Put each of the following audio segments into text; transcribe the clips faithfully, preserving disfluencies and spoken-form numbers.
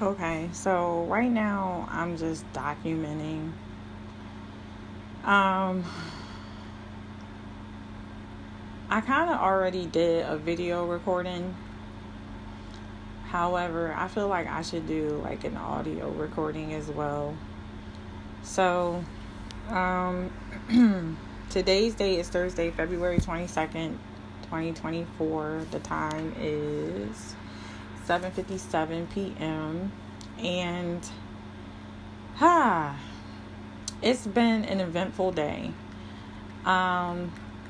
Okay, so right now I'm just documenting. Um, I kind of already did a video recording. However, I feel like I should do like an audio recording as well. So, um, today's date is Thursday, February twenty-second, twenty twenty-four. The time is seven fifty-seven p.m. and ha, it's been an eventful day. Um,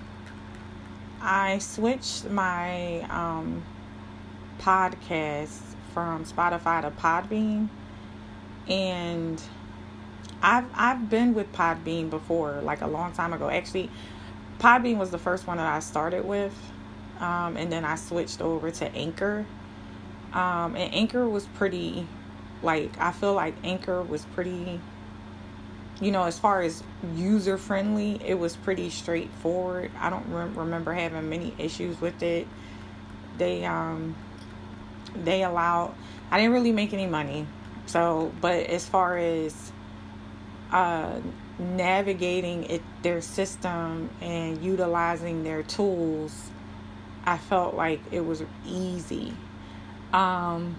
I switched my um, podcast from Spotify to Podbean, and I've I've been with Podbean before, like a long time ago. Actually, Podbean was the first one that I started with, um, and then I switched over to Anchor. Um, and Anchor was pretty, like, I feel like Anchor was pretty, you know, as far as user friendly, it was pretty straightforward. I don't re- remember having many issues with it. They, um, they allowed, I didn't really make any money. So, but as far as, uh, navigating it, their system and utilizing their tools, I felt like it was easy. Um,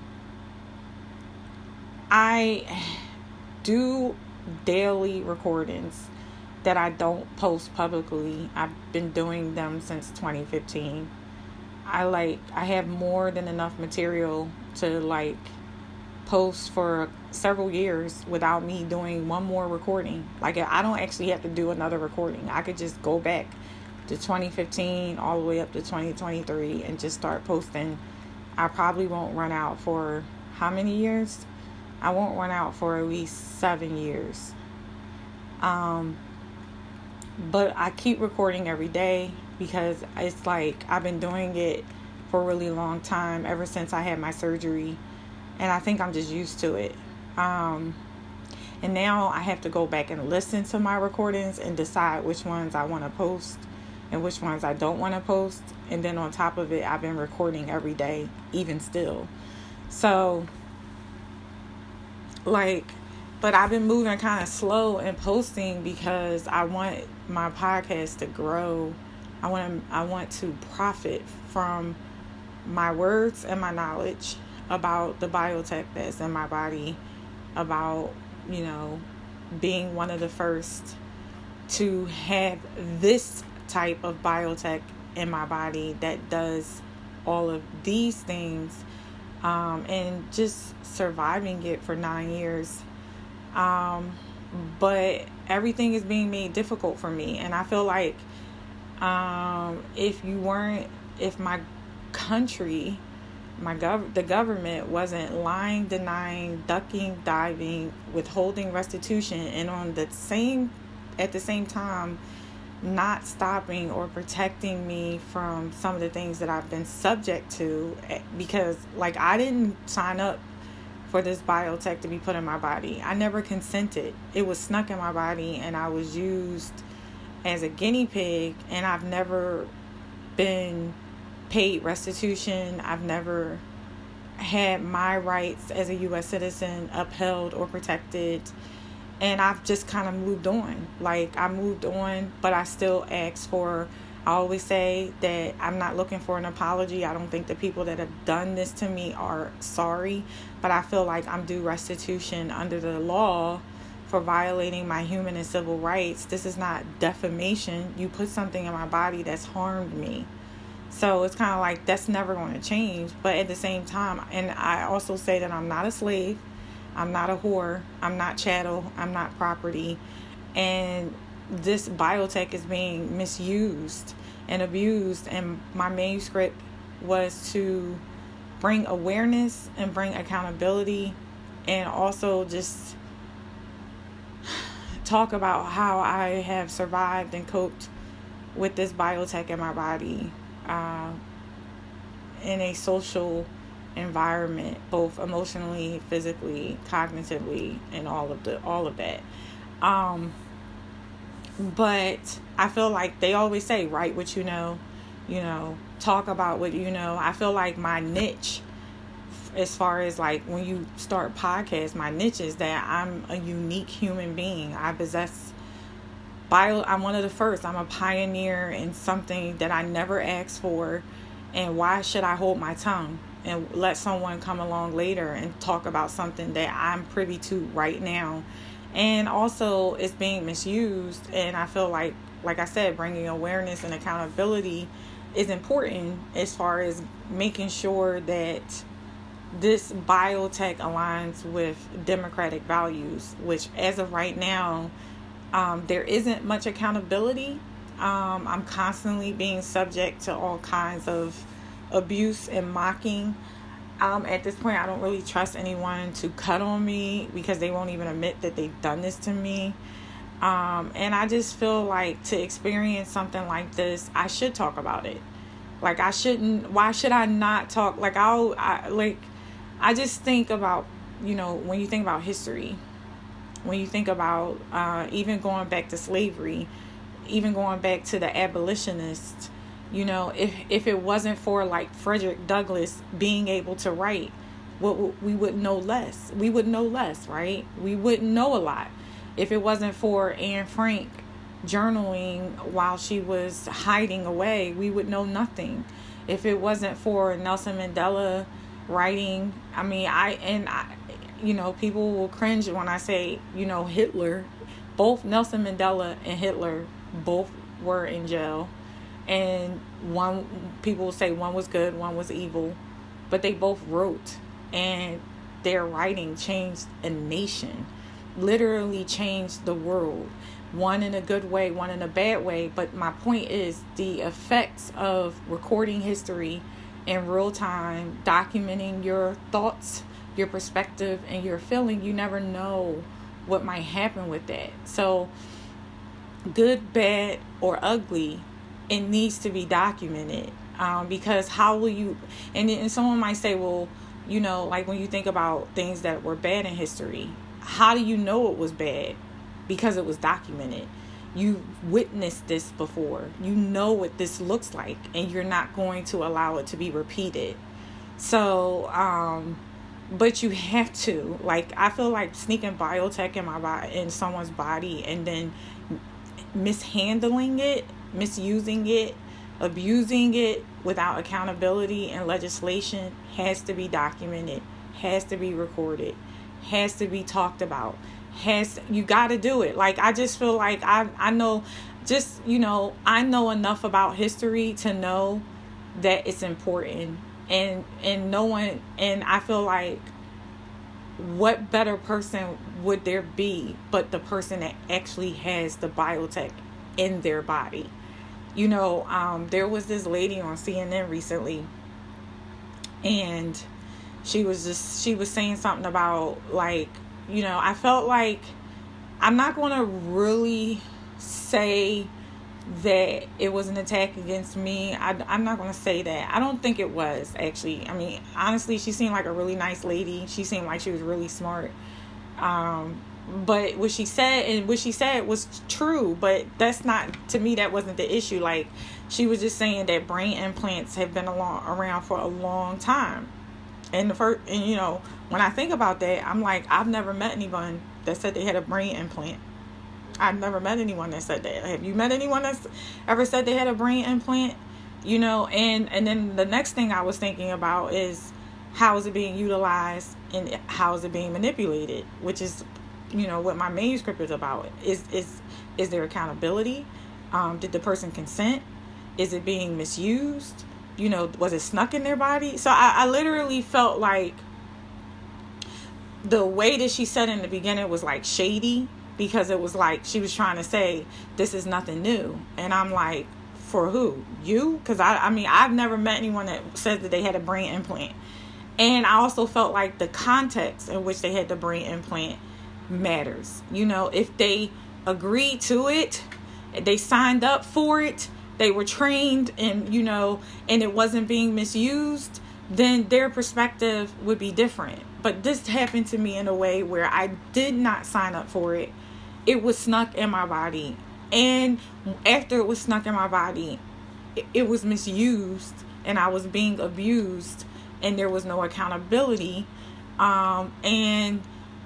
I do daily recordings that I don't post publicly. I've been doing them since twenty fifteen. I like, I have more than enough material to like post for several years without me doing one more recording. Like, I don't actually have to do another recording. I could just go back to twenty fifteen all the way up to twenty twenty-three and just start posting. I probably won't run out for how many years? I won't run out for at least seven years. Um, but I keep recording every day because it's like I've been doing it for a really long time, ever since I had my surgery. And I think I'm just used to it. Um, and now I have to go back and listen to my recordings and decide which ones I want to post and which ones I don't want to post. And then on top of it, I've been recording every day, even still. So, like, but I've been moving kind of slow and posting because I want my podcast to grow. I want to, I want to profit from my words and my knowledge about the biotech that's in my body, about, you know, being one of the first to have this type of biotech in my body that does all of these things, um, and just surviving it for nine years. Um, but everything is being made difficult for me. And I feel like, um, if you weren't, if my country, my gov, the government wasn't lying, denying, ducking, diving, withholding restitution, and on the same, at the same time, not stopping or protecting me from some of the things that I've been subject to, because like I didn't sign up for this biotech to be put in my body. I never consented. It was snuck in my body and I was used as a guinea pig, and I've never been paid restitution. I've never had my rights as a U S citizen upheld or protected. And I've just kind of moved on. Like, I moved on, but I still ask for, I always say that I'm not looking for an apology. I don't think the people that have done this to me are sorry, but I feel like I'm due restitution under the law for violating my human and civil rights. This is not defamation. You put something in my body that's harmed me. So it's kind of like that's never going to change. But at the same time, and I also say that I'm not a slave. I'm not a whore. I'm not chattel. I'm not property. And this biotech is being misused and abused. And my manuscript was to bring awareness and bring accountability, and also just talk about how I have survived and coped with this biotech in my body, uh, in a social environment, both emotionally, physically, cognitively, and all of the all of that. Um, but I feel like they always say, write what you know, you know, talk about what you know. I feel like my niche as far as like when you start podcasts, my niche is that I'm a unique human being. I possess bio. I'm one of the first. I'm a pioneer in something that I never asked for. And why should I hold my tongue and let someone come along later and talk about something that I'm privy to right now? And also it's being misused. And I feel like, like I said, bringing awareness and accountability is important as far as making sure that this biotech aligns with democratic values, which as of right now, um, there isn't much accountability. Um, I'm constantly being subject to all kinds of abuse and mocking. Um, at this point, I don't really trust anyone to cut on me because they won't even admit that they've done this to me. Um, and I just feel like to experience something like this, I should talk about it. Like I shouldn't, why should I not talk? Like I'll, I, like, I just think about, you know, when you think about history, when you think about, uh, even going back to slavery, even going back to the abolitionists, you know, if, if it wasn't for like Frederick Douglass being able to write, what we would know less, we would know less, right? We wouldn't know a lot. If it wasn't for Anne Frank journaling while she was hiding away, we would know nothing. If it wasn't for Nelson Mandela writing, I mean, I, and I, you know, people will cringe when I say, you know, Hitler, both Nelson Mandela and Hitler both were in jail. And one, people will say one was good, one was evil, but they both wrote, and their writing changed a nation. Literally changed the world, one in a good way, one in a bad way. But my point is the effects of recording history in real time, documenting your thoughts, your perspective, and your feeling. You never know what might happen with that. So good, bad, or ugly, it needs to be documented, um, because how will you, and, and someone might say, well, you know, like when you think about things that were bad in history, how do you know it was bad? Because it was documented. You witnessed this before. You know what this looks like, and you're not going to allow it to be repeated. So, um, but you have to, like, I feel like sneaking biotech in my body, in someone's body, and then mishandling it, misusing it, abusing it without accountability and legislation has to be documented, has to be recorded, has to be talked about, has, you got to do it. Like, I just feel like I, I know, just, you know, I know enough about history to know that it's important, and, and no one, and I feel like what better person would there be but the person that actually has the biotech in their body? You know, um, there was this lady on C N N recently, and she was just, she was saying something about, like, you know, I felt like, I'm not going to really say that it was an attack against me. I, I'm not going to say that. I don't think it was, actually. I mean, honestly, she seemed like a really nice lady. She seemed like she was really smart. Um, but what she said, and what she said was true, but that's not, to me, that wasn't the issue. Like, she was just saying that brain implants have been along, around for a long time. And the first, and you know, when I think about that, I'm like, I've never met anyone that said they had a brain implant. I've never met anyone that said that. Have you met anyone that's ever said they had a brain implant? You know, and, and then the next thing I was thinking about is, how is it being utilized and how is it being manipulated? Which is, you know, what my manuscript is about. Is is is there accountability? Um, did the person consent? Is it being misused? You know, was it snuck in their body? So I, I literally felt like the way that she said in the beginning was like shady, because it was like she was trying to say this is nothing new. And I'm like, for who? You? Because I, I mean, I've never met anyone that said that they had a brain implant. And I also felt like the context in which they had the brain implant matters. You know, if they agreed to it, they signed up for it, they were trained, and, you know, and it wasn't being misused, then their perspective would be different. But this happened to me in a way where I did not sign up for it. It was snuck in my body. And after it was snuck in my body, it, it was misused, and I was being abused. and there was no accountability, um, and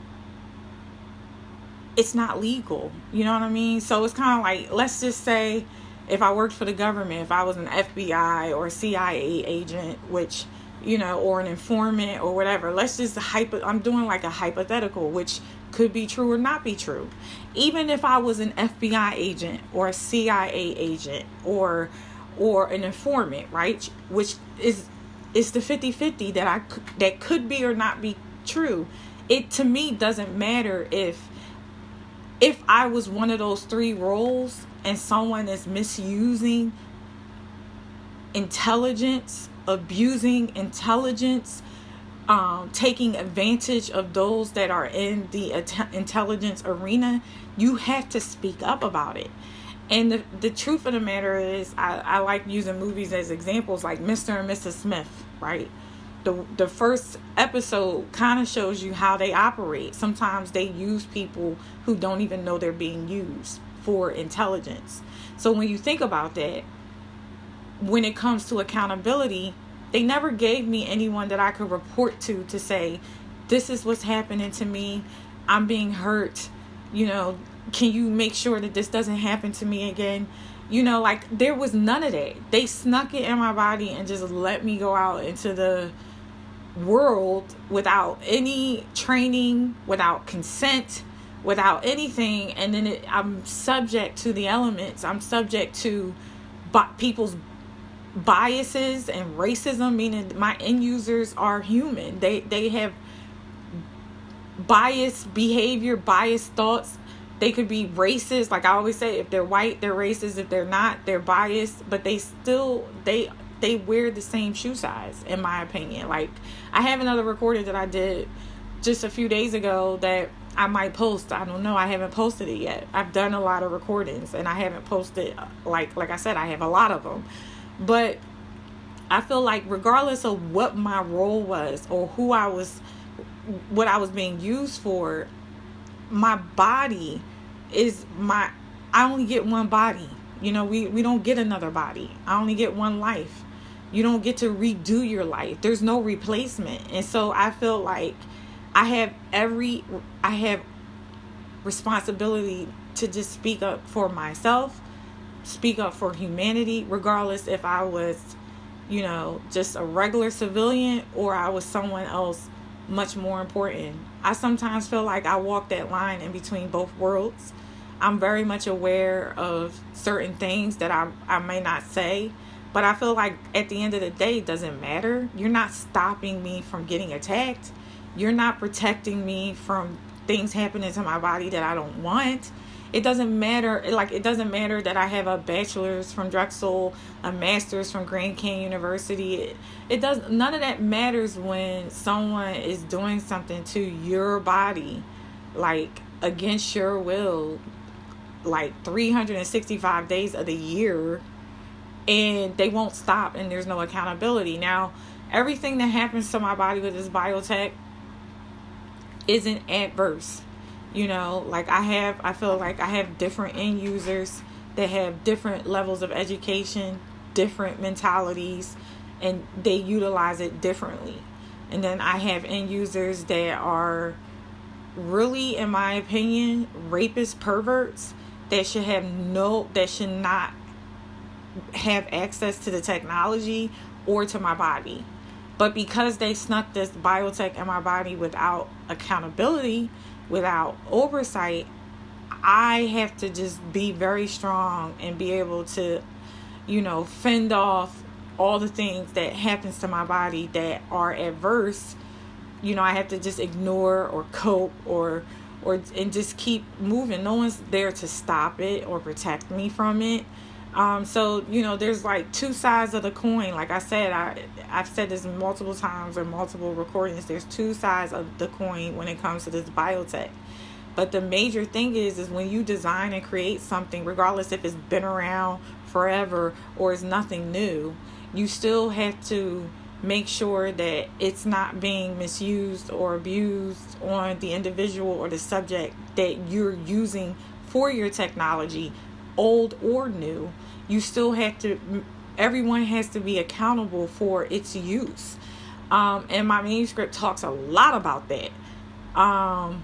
it's not legal. You know what I mean? So it's kind of like, let's just say if I worked for the government, if I was an F B I or C I A agent, which, you know, or an informant or whatever, let's just hypo, I'm doing like a hypothetical, which could be true or not be true. Even if I was an F B I agent or a C I A agent or or an informant, right? Which is is the fifty-fifty that I that could be or not be true. It, to me, doesn't matter if if I was one of those three roles and someone is misusing intelligence, abusing intelligence, um, taking advantage of those that are in the att- intelligence arena, you have to speak up about it. And the, the truth of the matter is, I, I like using movies as examples, like Mister and Missus Smith, right? The, the first episode kind of shows you how they operate. Sometimes they use people who don't even know they're being used for intelligence. So when you think about that, when it comes to accountability, they never gave me anyone that I could report to to say, this is what's happening to me. I'm being hurt. You know, can you make sure that this doesn't happen to me again? You know, like, there was none of that. They snuck it in my body and just let me go out into the world without any training, without consent, without anything. And then it, I'm subject to the elements. I'm subject to bi- people's biases and racism, meaning my end users are human. They they have biased behavior, biased thoughts. They could be racist. Like I always say, if they're white, they're racist. If they're not, they're biased. But they still, they they wear the same shoe size, in my opinion. Like, I have another recording that I did just a few days ago that I might post. I don't know. I haven't posted it yet. I've done a lot of recordings and I haven't posted, like like I said, I have a lot of them. But I feel like regardless of what my role was or who I was, what I was being used for, my body is my, I only get one body. You know, we, we don't get another body. I only get one life. You don't get to redo your life. There's no replacement. And so I feel like I have every, I have responsibility to just speak up for myself, speak up for humanity, regardless if I was, you know, just a regular civilian or I was someone else much more important. I sometimes feel like I walk that line in between both worlds. I'm very much aware of certain things that I, I may not say, but I feel like at the end of the day, it doesn't matter. You're not stopping me from getting attacked. You're not protecting me from things happening to my body that I don't want. It doesn't matter. Like, it doesn't matter that I have a bachelor's from Drexel, a master's from Grand Canyon University. It, it does. None of that matters when someone is doing something to your body, like against your will, like three hundred sixty-five days of the year, and they won't stop, and there's no accountability. Now, everything that happens to my body with this biotech isn't adverse. You know, like I have, I feel like I have different end users that have different levels of education, different mentalities, and they utilize it differently. And then I have end users that are really, in my opinion, rapist perverts that should have no, that should not have access to the technology or to my body. But because they snuck this biotech in my body without accountability, without oversight, I have to just be very strong and be able to, you know, fend off all the things that happens to my body that are adverse. You know, I have to just ignore or cope or or and just keep moving. No one's there to stop it or protect me from it. Um, so, you know, there's like two sides of the coin. Like I said, I, I've said this multiple times or multiple recordings. There's two sides of the coin when it comes to this biotech. But the major thing is, is when you design and create something, regardless if it's been around forever or it's nothing new, you still have to make sure that it's not being misused or abused on the individual or the subject that you're using for your technology, old or new. You still have to, everyone has to be accountable for its use. Um, and my manuscript talks a lot about that. Um,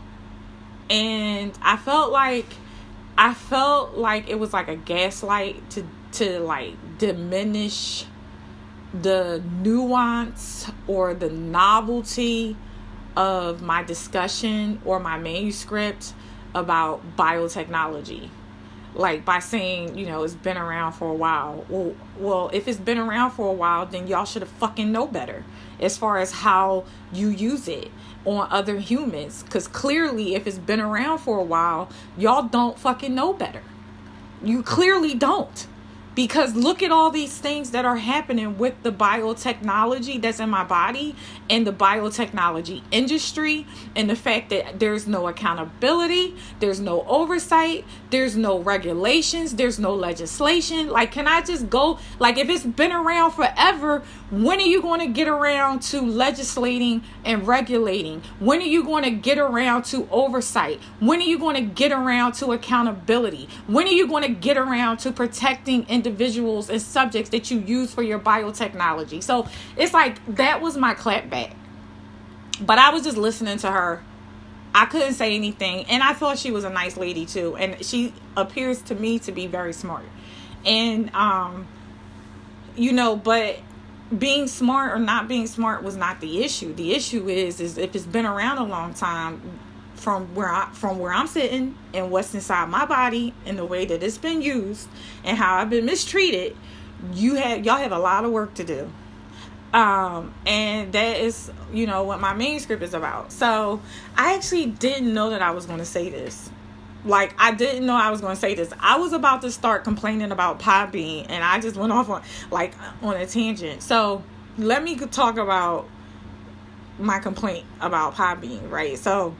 and I felt like, I felt like it was like a gaslight to, to like diminish the nuance or the novelty of my discussion or my manuscript about biotechnology. Like by saying, you know, it's been around for a while. Well, well, if it's been around for a while, then y'all should have fucking know better as far as how you use it on other humans. Because clearly, if it's been around for a while, y'all don't fucking know better. You clearly don't. Because look at all these things that are happening with the biotechnology that's in my body and the biotechnology industry, and the fact that there's no accountability, there's no oversight, there's no regulations, there's no legislation. Like, can I just go? Like, if it's been around forever, when are you going to get around to legislating and regulating? When are you going to get around to oversight? When are you going to get around to accountability? When are you going to get around to protecting individuals and subjects that you use for your biotechnology? So it's like, that was my clapback. But I was just listening to her. I couldn't say anything. And I thought she was a nice lady too. And she appears to me to be very smart. And, um, you know, but being smart or not being smart was not the issue. The issue is, is if it's been around a long time, from where I, from where I'm sitting and what's inside my body and the way that it's been used and how I've been mistreated, you have, y'all have a lot of work to do. Um, and that is, you know, what my manuscript is about. So I actually didn't know that I was going to say this. Like, I didn't know I was going to say this. I was about to start complaining about Podbean, and I just went off on, like, on a tangent. So let me talk about my complaint about Podbean, right? So,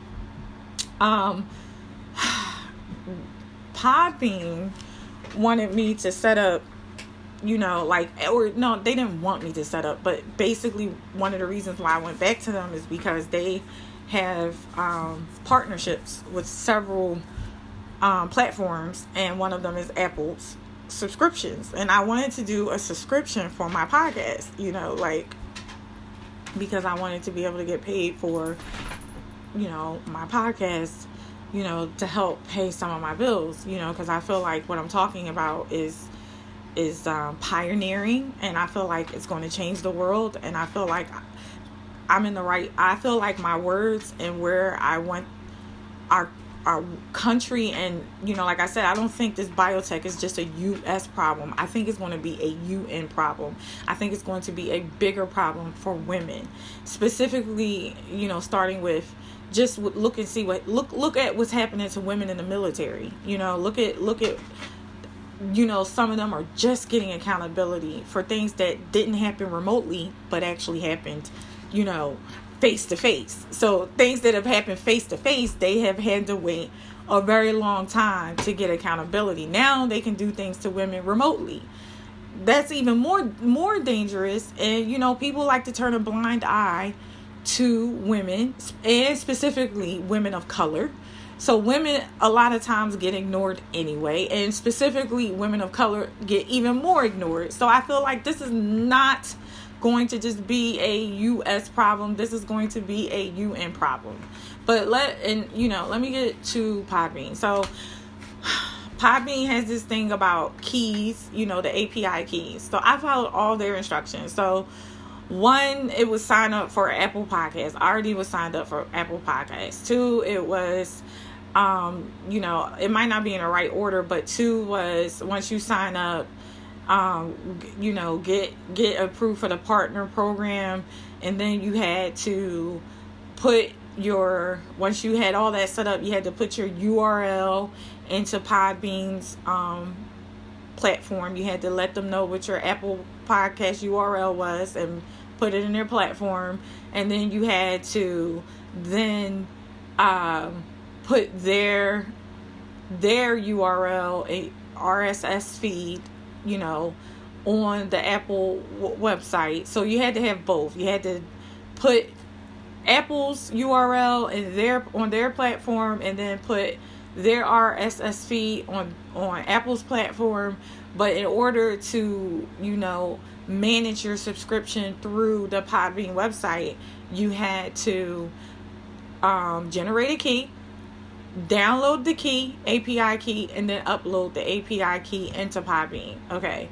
um, Podbean wanted me to set up, you know, like, or no, they didn't want me to set up, but basically one of the reasons why I went back to them is because they have um, partnerships with several um, platforms, and one of them is Apple's subscriptions. And I wanted to do a subscription for my podcast, you know, like, because I wanted to be able to get paid for, you know, my podcast, you know, to help pay some of my bills, you know, because I feel like what I'm talking about is is um, pioneering, and I feel like it's going to change the world, and I feel like I'm in the right, I feel like my words and where I want our our country, and, you know, like I said, I don't think this biotech is just a U S problem. I think it's going to be a U N problem. I think it's going to be a bigger problem for women, specifically, you know, starting with just look and see what, look, look at what's happening to women in the military, you know, look at, look at, you know, some of them are just getting accountability for things that didn't happen remotely, but actually happened, you know, face to face. So things that have happened face to face, they have had to wait a very long time to get accountability. Now they can do things to women remotely. That's even more, more dangerous. And, you know, people like to turn a blind eye to women, and specifically women of color. So women a lot of times get ignored anyway, and specifically women of color get even more ignored. So I feel like this is not going to just be a U S problem. This is going to be a U N problem. But let, and you know, let me get to Podbean. So Podbean has this thing about keys, you know, the A P I keys. So I followed all their instructions. So one, it was sign up for Apple Podcasts. I already was signed up for Apple Podcasts. Two, it was, um, you know, it might not be in the right order, but two was once you sign up, um, you know, get, get approved for the partner program. And then you had to put your, once you had all that set up, you had to put your U R L into Podbean's, um, platform. You had to let them know what your Apple Podcast U R L was and put it in their platform. And then you had to then um, put their their U R L, a R S S feed, you know, on the Apple w- website. So you had to have both. You had to put Apple's U R L in their on their platform, and then put their R S S feed on, on Apple's platform. But in order to, you know, manage your subscription through the Podbean website, you had to um, generate a key, download the key, A P I key, and then upload the A P I key into Podbean. Okay.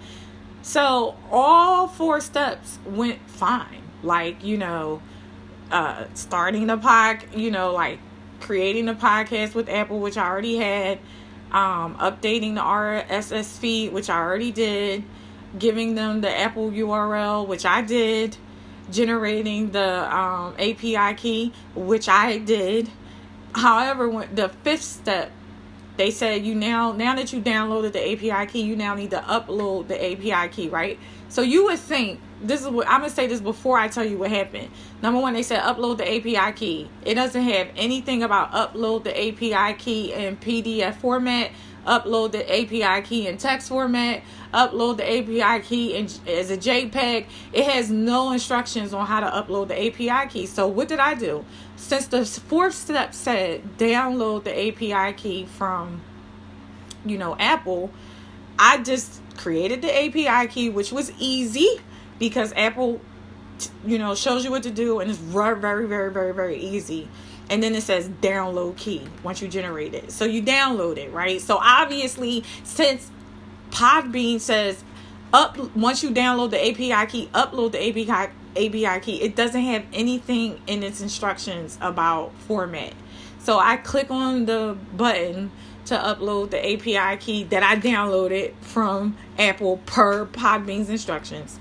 So all four steps went fine. Like, you know, uh, starting the pod, you know, like creating the podcast with Apple, which I already had, um, updating the R S S feed, which I already did, giving them the Apple U R L, which I did, generating the um, A P I key, which I did. However, when the fifth step, they said you now, now that you downloaded the A P I key, you now need to upload the A P I key, right? So you would think, this is what I'm going to say this before I tell you what happened. Number one, they said upload the A P I key. It doesn't have anything about upload the A P I key in P D F format, upload the A P I key in text format, upload the A P I key in, as a JPEG. It has no instructions on how to upload the A P I key. So what did I do? Since the fourth step said download the A P I key from, you know, Apple, I just created the A P I key, which was easy because Apple, you know, shows you what to do, and it's very, very, very, very, very easy. And then it says download key once you generate it. So you download it, right? So obviously, since Podbean says up once you download the A P I key, upload the A P I A P I key, it doesn't have anything in its instructions about format. So I click on the button to upload the A P I key that I downloaded from Apple per Podbean's instructions,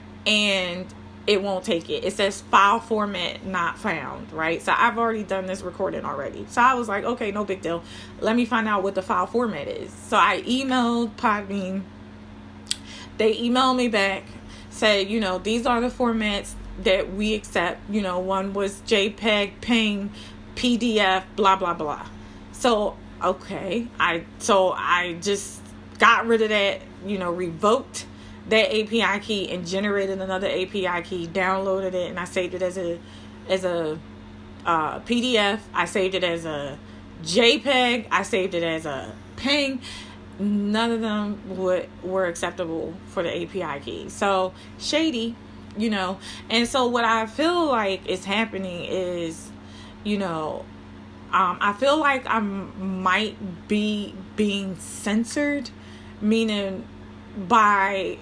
and it won't take it. It says file format not found, right? So I've already done this recording already. So I was like, okay, no big deal. Let me find out what the file format is. So I emailed Podbean. They emailed me back, said, you know, these are the formats that we accept. You know, one was JPEG, PNG, P D F, blah, blah, blah. So, okay. I, so I just got rid of that, you know, revoked that A P I key and generated another A P I key, downloaded it, and I saved it as a as a uh, P D F. I saved it as a JPEG. I saved it as a PNG. None of them would were acceptable for the A P I key. So shady, you know. And so what I feel like is happening is, you know, um, I feel like I might be being censored, meaning by,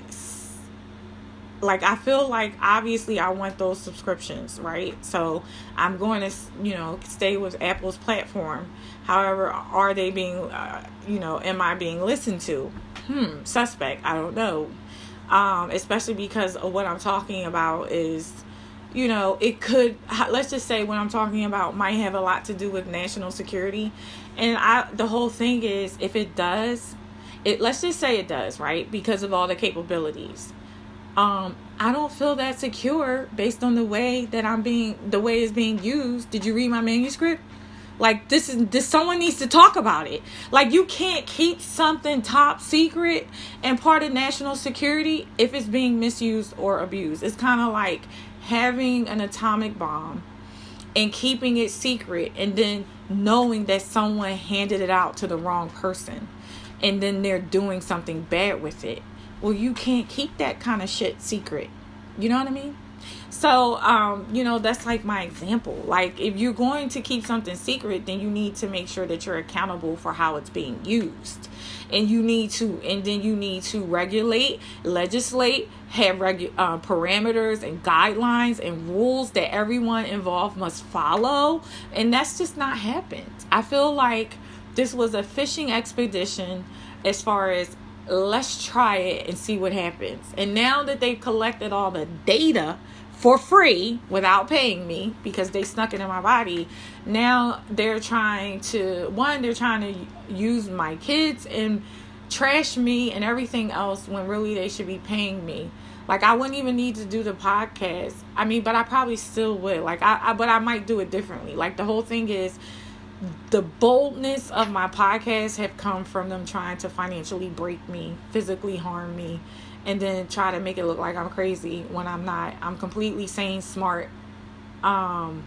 like, I feel like obviously I want those subscriptions, right? So I'm going to, you know, stay with Apple's platform. However, are they being, uh, you know, am I being listened to? Hmm, suspect. I don't know. Um, especially because of what I'm talking about is, you know, it could, let's just say what I'm talking about might have a lot to do with national security. And I, the whole thing is, if it does, It, let's just say it does, right? Because of all the capabilities. Um, I don't feel that secure based on the way that I'm being, the way it's being used. Did you read my manuscript? Like, this is, this, someone needs to talk about it. Like, you can't keep something top secret and part of national security if it's being misused or abused. It's kind of like having an atomic bomb and keeping it secret and then knowing that someone handed it out to the wrong person, and then they're doing something bad with it. Well, you can't keep that kind of shit secret. You know what I mean? So, um, you know, that's like my example. Like, if you're going to keep something secret, then you need to make sure that you're accountable for how it's being used. And you need to, and then you need to regulate, legislate, have regu- uh, parameters and guidelines and rules that everyone involved must follow. And that's just not happened. I feel like this was a fishing expedition as far as let's try it and see what happens. And now that they've collected all the data for free without paying me because they snuck it in my body, now they're trying to, one, they're trying to use my kids and trash me and everything else when really they should be paying me. Like, I wouldn't even need to do the podcast. I mean, but I probably still would. Like, I, I but I might do it differently. Like, the whole thing is, the boldness of my podcast have come from them trying to financially break me, physically harm me, and then try to make it look like I'm crazy when I'm not. I'm completely sane, smart. Um,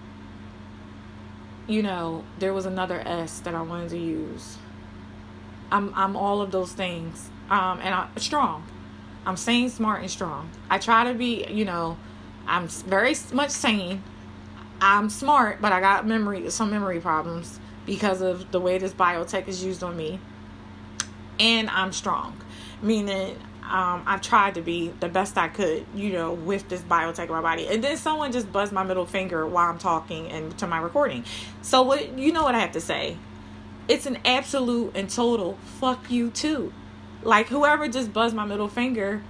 you know, there was another S that I wanted to use. I'm I'm all of those things. Um, and I'm strong. I'm sane, smart, and strong. I try to be, you know, I'm very much sane. I'm smart, but I got memory, some memory problems because of the way this biotech is used on me. And I'm strong, meaning um, I've tried to be the best I could, you know, with this biotech in my body. And then someone just buzzed my middle finger while I'm talking and to my recording. So what, you know what I have to say? It's an absolute and total fuck you too. Like, whoever just buzzed my middle finger,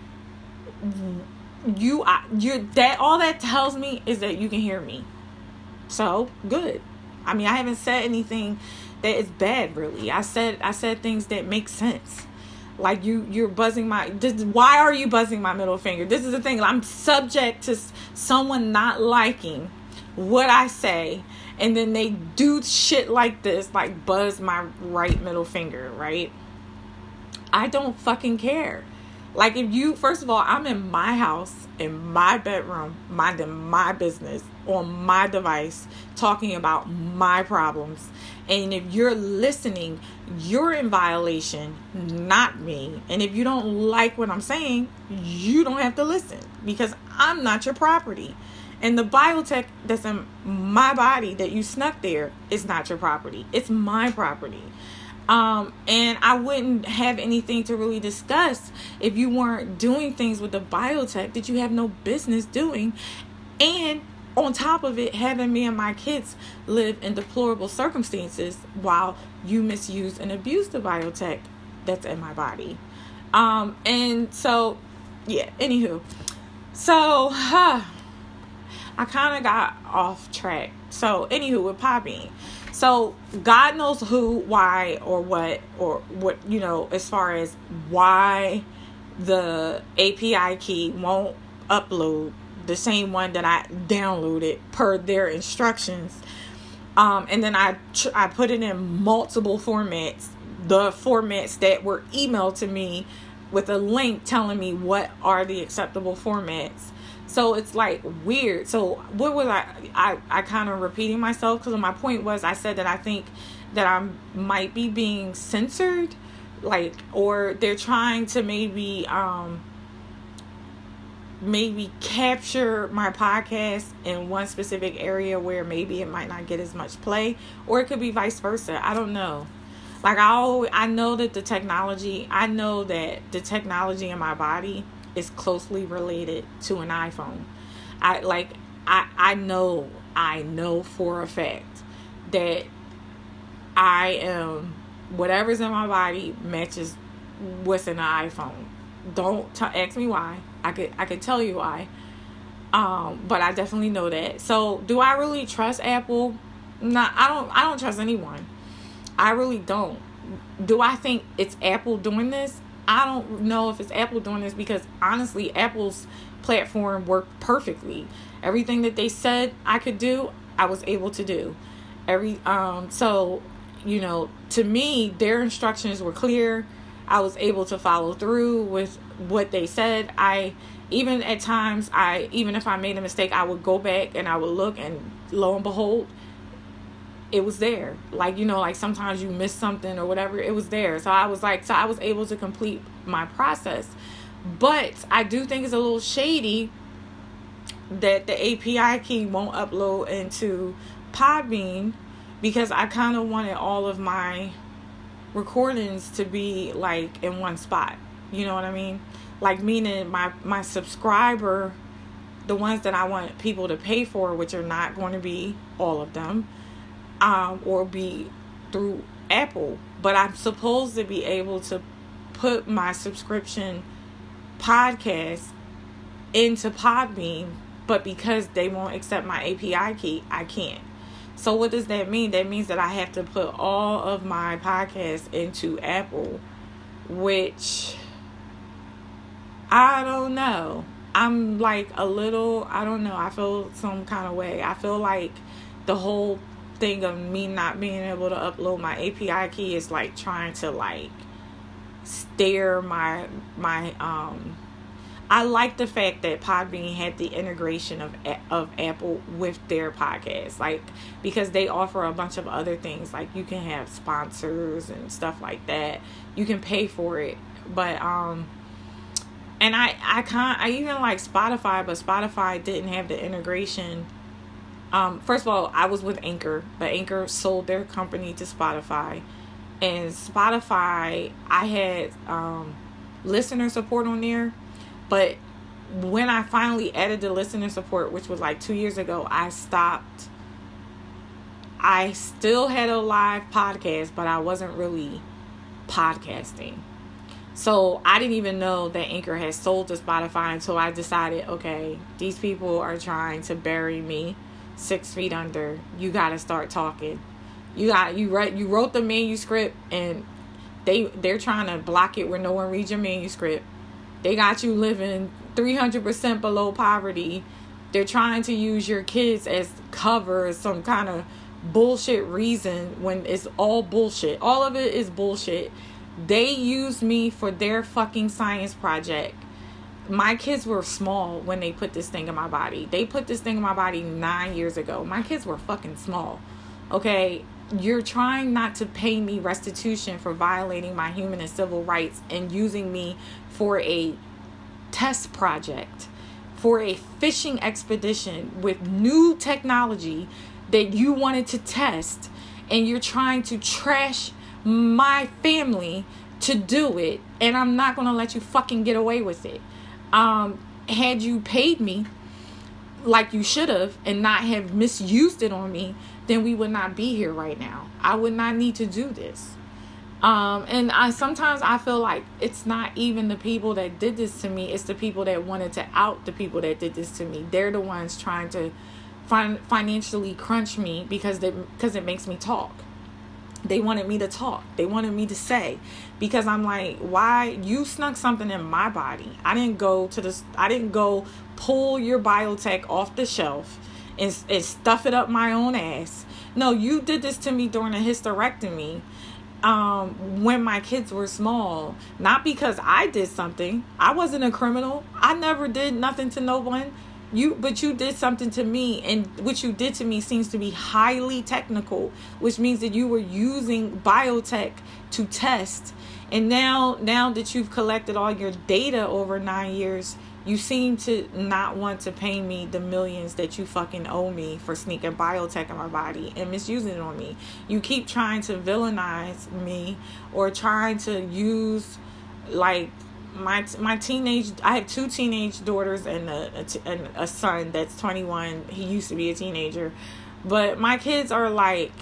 you, I, you're that. All that tells me is that you can hear me. So good. I mean, I haven't said anything that is bad, really. I said, I said things that make sense. Like, you, you're buzzing my. This, why are you buzzing my middle finger? This is the thing. I'm subject to someone not liking what I say, and then they do shit like this, like buzz my right middle finger, right? I don't fucking care. Like, if you, first of all, I'm in my house, in my bedroom, minding my business, on my device, talking about my problems. And if you're listening, you're in violation, not me. And if you don't like what I'm saying, you don't have to listen, because I'm not your property. And the biotech that's in my body that you snuck there is not your property. It's my property. Um, and I wouldn't have anything to really discuss if you weren't doing things with the biotech that you have no business doing. And on top of it, having me and my kids live in deplorable circumstances while you misuse and abuse the biotech that's in my body. Um, and so, yeah, anywho. So, huh, I kind of got off track. So, anywho, with Podbean. So, God knows who, why, or what, or what, you know, as far as why the A P I key won't upload the same one that I downloaded per their instructions. Um, and then I, I put it in multiple formats, the formats that were emailed to me with a link telling me what are the acceptable formats. So it's like weird. So what was I, I, I kind of repeating myself, because my point was, I said that I think that I might be being censored, like, or they're trying to maybe, um, maybe capture my podcast in one specific area where maybe it might not get as much play, or it could be vice versa. I don't know. Like, I always, I know that the technology, I know that the technology in my body is closely related to an iPhone. I like I I know I know for a fact that I am, whatever's in my body matches what's in an iPhone. Don't t- ask me why. I could I could tell you why. Um, but I definitely know that. So, do I really trust Apple? Nah, I don't I don't trust anyone. I really don't. Do I think it's Apple doing this? I don't know if it's Apple doing this, because honestly, Apple's platform worked perfectly. Everything that they said I could do, I was able to do. Every um, so, you know, to me, their instructions were clear. I was able to follow through with what they said. I even at times, I even if I made a mistake, I would go back and I would look, and lo and behold, it was there. Like, you know, like sometimes you miss something or whatever, it was there. So I was like, so I was able to complete my process. But I do think it's a little shady that the A P I key won't upload into Podbean, because I kind of wanted all of my recordings to be like in one spot. You know what I mean? Like, meaning my, my subscriber, the ones that I want people to pay for, which are not going to be all of them, Um, or be through Apple, but I'm supposed to be able to put my subscription podcast into Podbean, but because they won't accept my A P I key, I can't. So what does that mean? That means that I have to put all of my podcasts into Apple, which I don't know. I'm like a little, I don't know. I feel some kind of way. I feel like the whole thing of me not being able to upload my A P I key is like trying to like stare my my um I like the fact that Podbean had the integration of of Apple with their podcast, like, because they offer a bunch of other things, like you can have sponsors and stuff like that. You can pay for it, but um And I, I can't, I even like Spotify, but Spotify didn't have the integration. Um, first of all, I was with Anchor, but Anchor sold their company to Spotify. And Spotify, I had um, listener support on there. But when I finally added the listener support, which was like two years ago, I stopped. I still had a live podcast, but I wasn't really podcasting. So I didn't even know that Anchor had sold to Spotify until I decided, okay, these people are trying to bury me six feet under. You got to start talking. You got you write you wrote the manuscript, and they they're trying to block it where no one reads your manuscript. They got you living three hundred percent below poverty. They're trying to use your kids as cover, as some kind of bullshit reason, when it's all bullshit. All of it is bullshit. They used me for their fucking science project. My kids were small when they put this thing in my body. They put this thing in my body nine years ago. My kids were fucking small. Okay? You're trying not to pay me restitution for violating my human and civil rights and using me for a test project, for a fishing expedition with new technology that you wanted to test, and you're trying to trash my family to do it, and I'm not going to let you fucking get away with it. Um, had you paid me like you should have and not have misused it on me, then we would not be here right now. I would not need to do this. Um, and I sometimes I feel like it's not even the people that did this to me. It's the people that wanted to out the people that did this to me. They're the ones trying to fin- financially crunch me because they, because it makes me talk. They wanted me to talk. They wanted me to say, because I'm like, why? You snuck something in my body. I didn't go to this. I didn't go pull your biotech off the shelf and, and stuff it up my own ass. No, you did this to me during a hysterectomy. Um, when my kids were small, not because I did something. I wasn't a criminal. I never did nothing to no one. You, but you did something to me, and what you did to me seems to be highly technical, which means that you were using biotech to test. And now, now that you've collected all your data over nine years, you seem to not want to pay me the millions that you fucking owe me for sneaking biotech in my body and misusing it on me. You keep trying to villainize me or trying to use, like, my my teenage, I have two teenage daughters and a, a, t- and a son that's twenty-one. He used to be a teenager, but my kids are like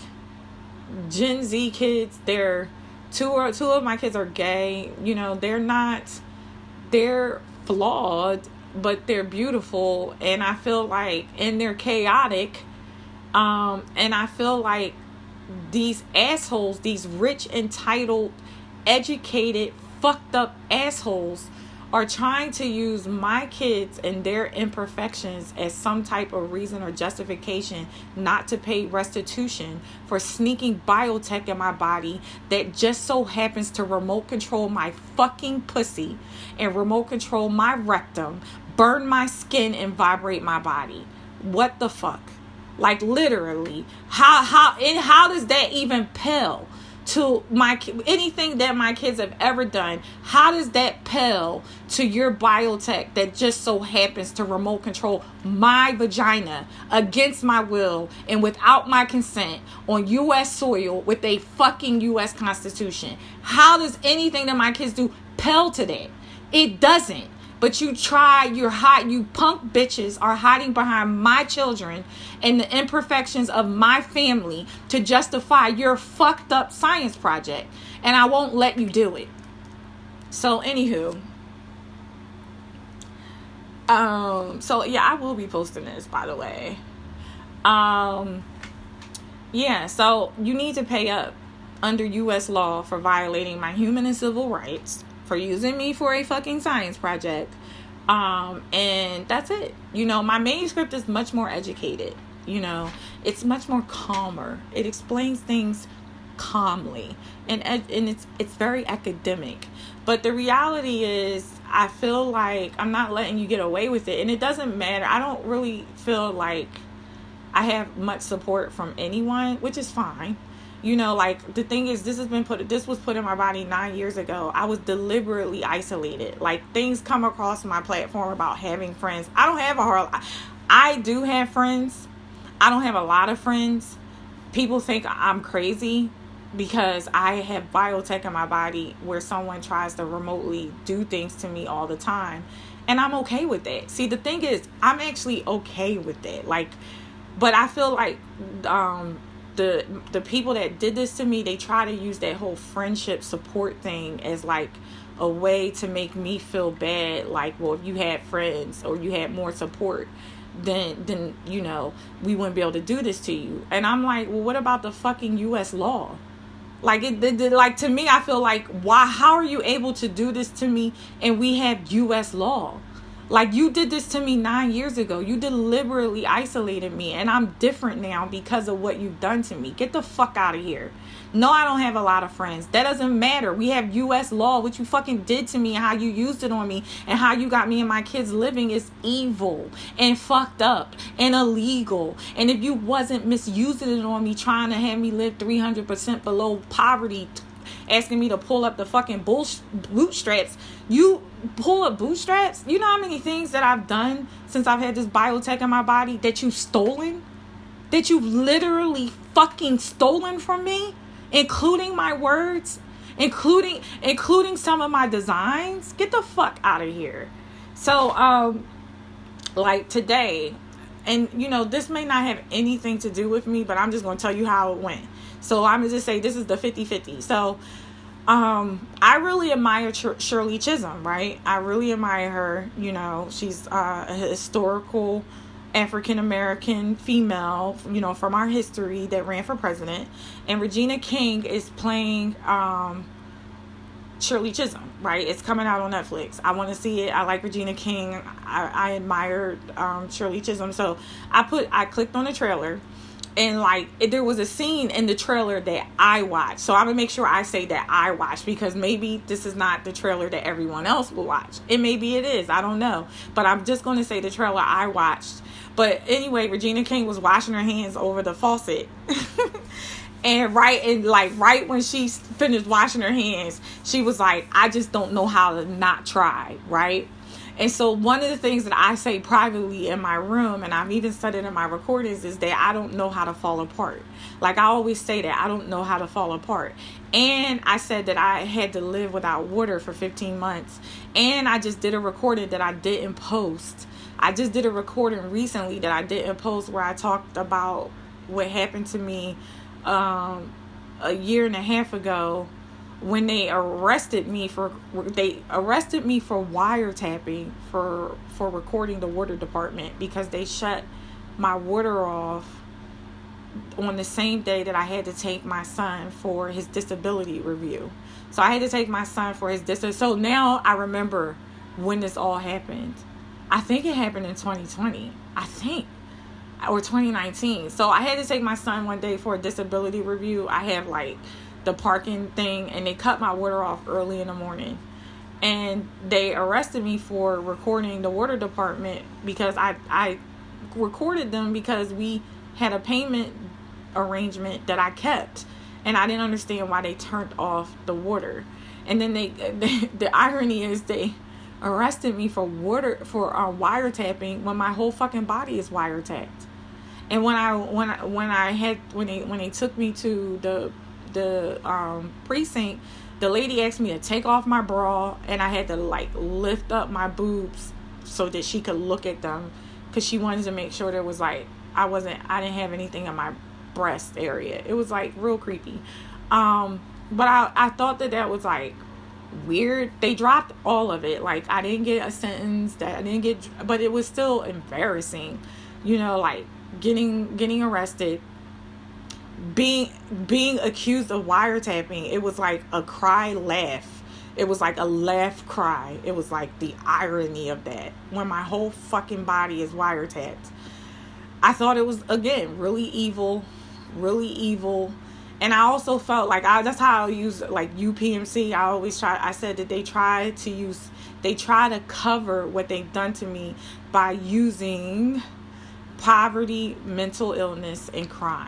Gen Z kids. They're two or two of my kids are gay. You know, they're not, they're flawed, but they're beautiful. And I feel like, and they're chaotic. Um, and I feel like these assholes, these rich, entitled, educated, fucked up assholes are trying to use my kids and their imperfections as some type of reason or justification not to pay restitution for sneaking biotech in my body that just so happens to remote control my fucking pussy and remote control my rectum, burn my skin, and vibrate my body. What the fuck? Like, literally, how how and how does that even pale to my anything that my kids have ever done? How does that pale to your biotech that just so happens to remote control my vagina against my will and without my consent on U S soil with a fucking U S Constitution? How does anything that my kids do pale to that? It doesn't. But you try, you're hot, you punk bitches are hiding behind my children and the imperfections of my family to justify your fucked up science project. And I won't let you do it. So, anywho. Um, so, yeah, I will be posting this, by the way. Um, yeah, so you need to pay up under U S law for violating my human and civil rights, for using me for a fucking science project. Um, and that's it. You know, my manuscript is much more educated. You know, it's much more calmer. It explains things calmly, and and it's it's very academic. But the reality is, I feel like I'm not letting you get away with it, and it doesn't matter. I don't really feel like I have much support from anyone, which is fine. You know, like, the thing is, this has been put, this was put in my body nine years ago. I was deliberately isolated. Like, things come across my platform about having friends. I don't have a hard, I do have friends. I don't have a lot of friends. People think I'm crazy because I have biotech in my body where someone tries to remotely do things to me all the time. And I'm okay with that. See, the thing is, I'm actually okay with that. Like, but I feel like um, the the people that did this to me, they try to use that whole friendship support thing as like a way to make me feel bad. Like, well, if you had friends or you had more support, then, then you know, we wouldn't be able to do this to you. And I'm like, well, what about the fucking U S law? Like, it, it, it, like, to me, I feel like, why, how are you able to do this to me and we have U S law? Like, you did this to me nine years ago. You deliberately isolated me, and I'm different now because of what you've done to me. Get the fuck out of here. No, I don't have a lot of friends. That doesn't matter. We have U S law. What you fucking did to me and how you used it on me and how you got me and my kids living is evil and fucked up and illegal. And if you wasn't misusing it on me, trying to have me live three hundred percent below poverty, asking me to pull up the fucking bull bootstraps, you pull up bootstraps? You know how many things that I've done since I've had this biotech in my body that you've stolen? That you've literally fucking stolen from me? Including my words, including including some of my designs. Get the fuck out of here. So, um, like today, and you know, this may not have anything to do with me, but I'm just going to tell you how it went. So I'm going to just say this is the fifty-fifty. So, um, I really admire Ch- Shirley Chisholm, right? I really admire her. You know, she's uh, a historical African-American female, you know, from our history that ran for president. And Regina King is playing um, Shirley Chisholm, right? It's coming out on Netflix. I want to see it. I like Regina King. I, I admire um, Shirley Chisholm. So I put, I clicked on the trailer. And like, it, there was a scene in the trailer that I watched. So I'm going to make sure I say that I watched, because maybe this is not the trailer that everyone else will watch. And maybe it is. I don't know. But I'm just going to say the trailer I watched. But anyway, Regina King was washing her hands over the faucet. And right, and like right when she finished washing her hands, she was like, I just don't know how to not try, right? And so one of the things that I say privately in my room, and I've even said it in my recordings, is that I don't know how to fall apart. Like, I always say that I don't know how to fall apart. And I said that I had to live without water for fifteen months. And I just did a recording that I didn't post. I just did a recording recently that I didn't post where I talked about what happened to me um, a year and a half ago when they arrested me for they arrested me for wiretapping for for recording the water department, because they shut my water off on the same day that I had to take my son for his disability review. So I had to take my son for his dis. So now I remember when this all happened. I think it happened in twenty twenty. I think. Or twenty nineteen. So I had to take my son one day for a disability review. I have like the parking thing, and they cut my water off early in the morning. And they arrested me for recording the water department because I, I recorded them because we had a payment arrangement that I kept. And I didn't understand why they turned off the water. And then they, the, the irony is they arrested me for water for uh, wiretapping when my whole fucking body is wiretapped. And when I when I, when I had when they when they took me to the the um, precinct, the lady asked me to take off my bra, and I had to like lift up my boobs so that she could look at them, because she wanted to make sure there was like I wasn't I didn't have anything in my breast area. It was like real creepy. Um, but I I thought that that was like weird. They dropped all of it. Like, I didn't get a sentence, that I didn't get, but it was still embarrassing, you know, like getting getting arrested, being being accused of wiretapping. It was like a cry laugh. It was like a laugh cry. It was like the irony of that when my whole fucking body is wiretapped. I thought it was, again, really evil, really evil. And I also felt like I, that's how I use like U P M C. I always try, I said that they try to use, they try to cover what they've done to me by using poverty, mental illness, and crime.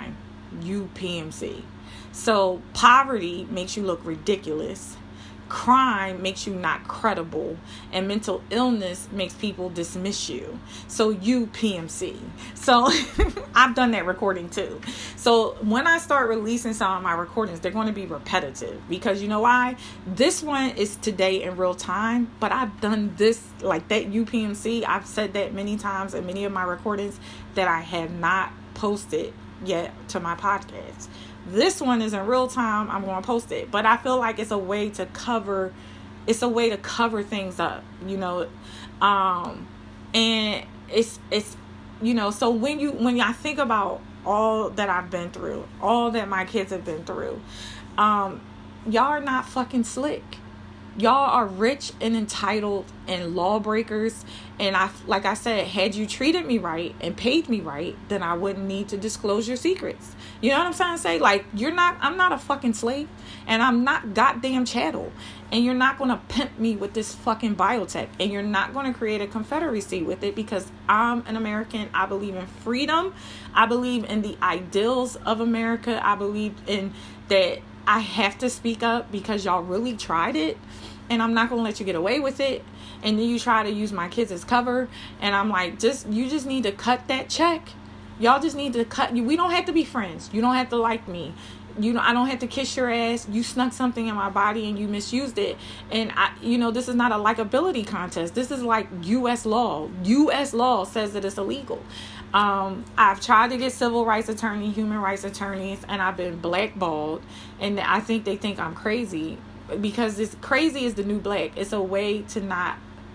you P M C. So poverty makes you look ridiculous. Crime makes you not credible, and mental illness makes people dismiss you. So you P M C. So I've done that recording too. So when I start releasing some of my recordings, they're going to be repetitive, because you know why? This one is today in real time, but I've done this, like that U P M C. I've said that many times in many of my recordings that I have not posted yet to my podcast. This one is in real time. I'm going to post it, but I feel like it's a way to cover, it's a way to cover things up, you know, um, and it's, it's, you know, so when you, when I think about all that I've been through, all that my kids have been through, um, y'all are not fucking slick. Y'all are rich and entitled and lawbreakers. And I, like I said, had you treated me right and paid me right, then I wouldn't need to disclose your secrets. You know what I'm trying to say? Like, you're not, I'm not a fucking slave, and I'm not goddamn chattel. And you're not going to pimp me with this fucking biotech. And you're not going to create a confederacy with it, because I'm an American. I believe in freedom. I believe in the ideals of America. I believe in that I have to speak up because y'all really tried it, and I'm not going to let you get away with it. And then you try to use my kids as cover, and I'm like, just, you just need to cut that check. Y'all just need to cut you. We don't have to be friends. You don't have to like me. You know, I don't have to kiss your ass. You snuck something in my body and you misused it. And I, you know, this is not a likability contest. This is like U S law. U S law says that it's illegal. Um, I've tried to get civil rights attorney, human rights attorneys, and I've been blackballed. And I think they think I'm crazy, because this crazy is the new black. It's a way to not,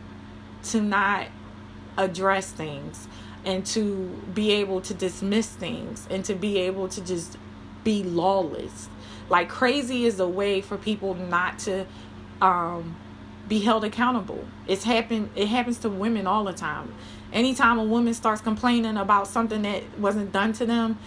to not address things, and to be able to dismiss things, and to be able to just be lawless. Like, crazy is a way for people not to um, be held accountable. It's happened. It happens to women all the time. Anytime a woman starts complaining about something that wasn't done to them,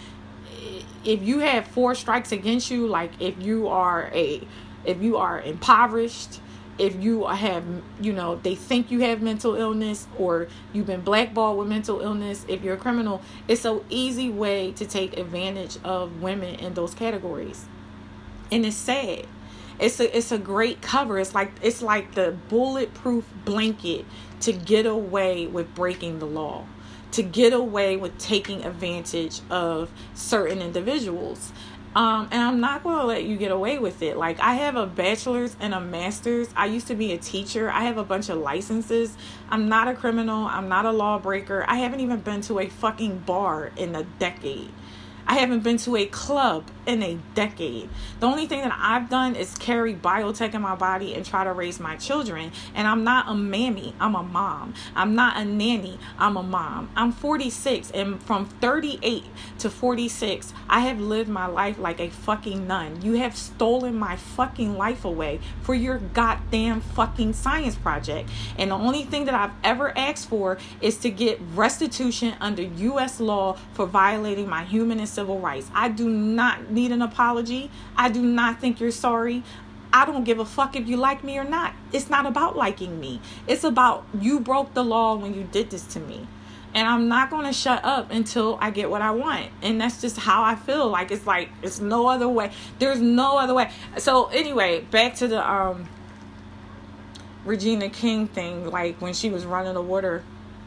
if you have four strikes against you, like if you are a, if you are impoverished, if you have, you know, they think you have mental illness, or you've been blackballed with mental illness, if you're a criminal, it's an easy way to take advantage of women in those categories. And it's sad. It's a, it's a great cover. It's like, it's like the bulletproof blanket to get away with breaking the law, to get away with taking advantage of certain individuals. Um, and I'm not going to let you get away with it. Like, I have a bachelor's and a master's. I used to be a teacher. I have a bunch of licenses. I'm not a criminal. I'm not a lawbreaker. I haven't even been to a fucking bar in a decade. I haven't been to a club in a decade. The only thing that I've done is carry biotech in my body and try to raise my children. And I'm not a mammy. I'm a mom. I'm not a nanny. I'm a mom. I'm forty-six. And from thirty-eight to forty-six, I have lived my life like a fucking nun. You have stolen my fucking life away for your goddamn fucking science project. And the only thing that I've ever asked for is to get restitution under U S law for violating my human and civil rights. I do not need an apology. I do not think you're sorry. I don't give a fuck if you like me or not. It's not about liking me. It's about, you broke the law when you did this to me. And I'm not going to shut up until I get what I want. And that's just how I feel. Like, it's like, it's no other way. There's no other way. So anyway, back to the um Regina King thing. Like, when she was running the water,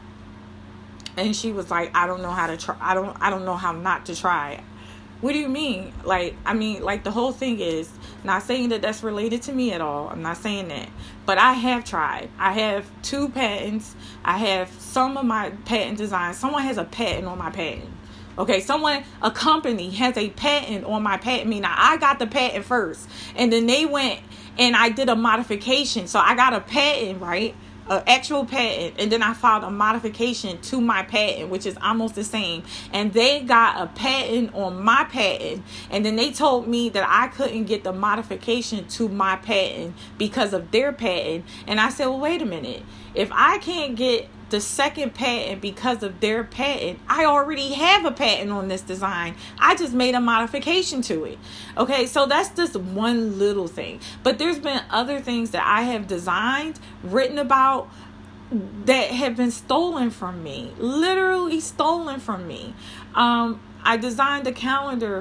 and she was like, I don't know how to try. I don't, I don't know how not to try. What do you mean? Like, I mean, like, the whole thing is, not saying that that's related to me at all. I'm not saying that. But I have tried. I have two patents. I have some of my patent designs. Someone has a patent on my patent. Okay, someone, a company has a patent on my patent. I mean, I got the patent first. And then they went and I did a modification. So I got a patent, right? An actual patent, and then I filed a modification to my patent, which is almost the same, and they got a patent on my patent, and then they told me that I couldn't get the modification to my patent because of their patent. And I said, well, wait a minute, if I can't get the second patent because of their patent, I already have a patent on this design. I just made a modification to it. Okay, so that's just one little thing. But there's been other things that I have designed, written about, that have been stolen from me. Literally stolen from me. Um, I designed a calendar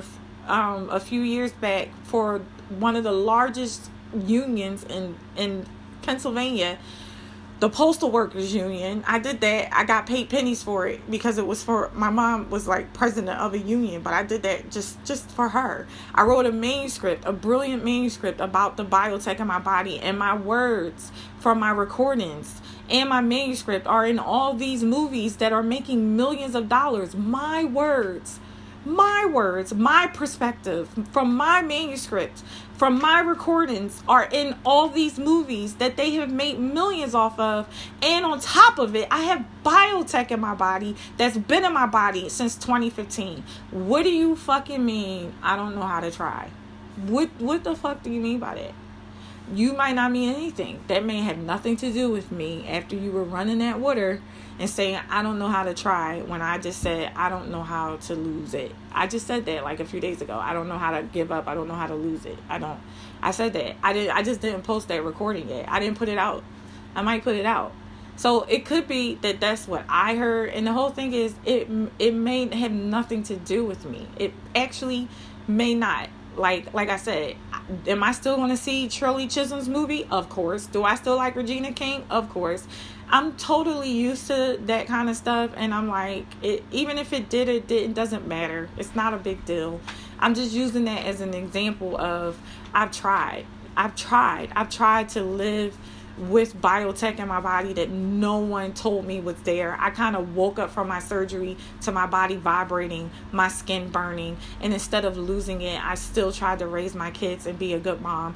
um, a few years back for one of the largest unions in, in Pennsylvania, the Postal Workers Union. I did that. I got paid pennies for it because it was for, my mom was like president of a union, but I did that just, just for her. I wrote a manuscript, a brilliant manuscript about the biotech in my body, and my words from my recordings and my manuscript are in all these movies that are making millions of dollars. My words, my words, my perspective from my manuscript, from my recordings are in all these movies that they have made millions off of. And on top of it, I have biotech in my body that's been in my body since twenty fifteen. What do you fucking mean I don't know how to try? What what the fuck do you mean by that? You might not mean anything. That may have nothing to do with me after you were running that water and saying, I don't know how to try, when I just said, I don't know how to lose it. I just said that like a few days ago. I don't know how to give up. I don't know how to lose it. I don't. I said that. I did. I just didn't post that recording yet. I didn't put it out. I might put it out. So it could be that that's what I heard. And the whole thing is, it it may have nothing to do with me. It actually may not. Like like I said, am I still going to see Shirley Chisholm's movie? Of course. Do I still like Regina King? Of course. I'm totally used to that kind of stuff. And I'm like, it, even if it did, it, did, it doesn't matter. It's not a big deal. I'm just using that as an example of I've tried. I've tried. I've tried to live with biotech in my body that no one told me was there. I kind of woke up from my surgery to my body vibrating, my skin burning, and instead of losing it, I still tried to raise my kids and be a good mom.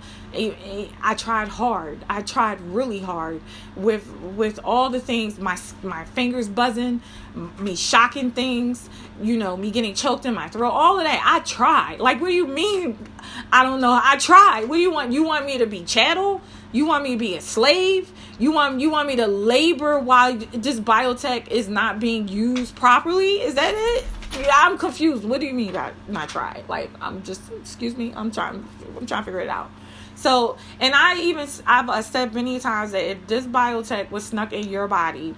I tried hard. I tried really hard with with all the things, my my fingers buzzing, me shocking things, you know, me getting choked in my throat, all of that. I tried. Like, what do you mean? I don't know. I tried. What do you want? You want me to be chattel? You want me to be a slave? You want you want me to labor while this biotech is not being used properly? Is that it? Yeah, I'm confused. What do you mean by not try? Like, I'm just, excuse me, I'm trying, I'm trying to figure it out. So, and I even, I've said many times that if this biotech was snuck in your body,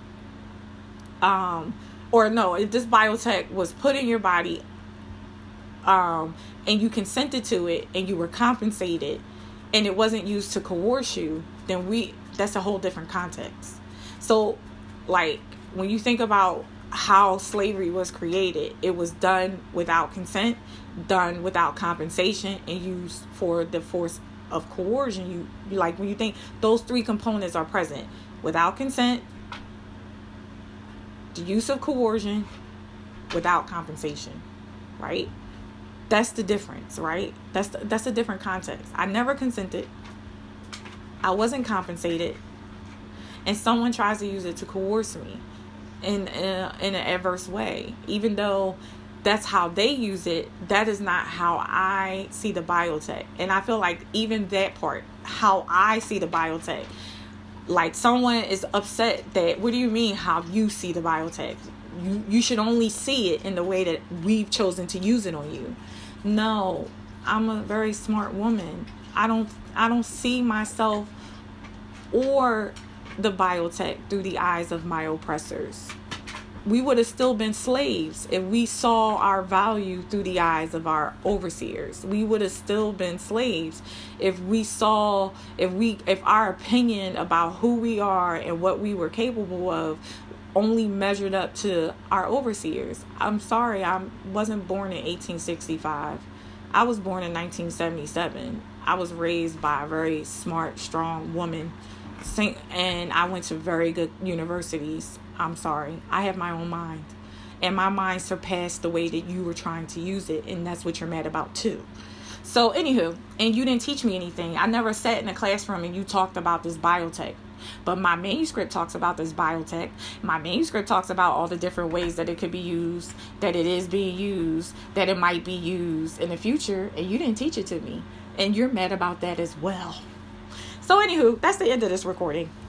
um, or no, if this biotech was put in your body, um, and you consented to it and you were compensated, and it wasn't used to coerce you, then we, that's a whole different context. So, like, when you think about how slavery was created, it was done without consent, done without compensation, and used for the force of coercion. You, like, when you think those three components are present: without consent, the use of coercion, without compensation, right? That's the difference, right? That's the, that's a different context. I never consented. I wasn't compensated. And someone tries to use it to coerce me in, in, a, in an adverse way. Even though that's how they use it, that is not how I see the biotech. And I feel like even that part, how I see the biotech, like someone is upset that, what do you mean how you see the biotech? You, you should only see it in the way that we've chosen to use it on you. No, I'm a very smart woman. I don't I don't see myself or the biotech through the eyes of my oppressors. We would have still been slaves if we saw our value through the eyes of our overseers. We would have still been slaves if we saw, if we, if our opinion about who we are and what we were capable of only measured up to our overseers. I'm sorry, I wasn't born in eighteen sixty-five. I was born in nineteen seventy-seven. I was raised by a very smart, strong woman, and I went to very good universities. I'm sorry, I have my own mind, and my mind surpassed the way that you were trying to use it, and that's what you're mad about too. So anywho, and you didn't teach me anything. I never sat in a classroom and you talked about this biotech. But my manuscript talks about this biotech. My manuscript talks about all the different ways that it could be used, that it is being used, that it might be used in the future. And you didn't teach it to me. And you're mad about that as well. So anywho, that's the end of this recording.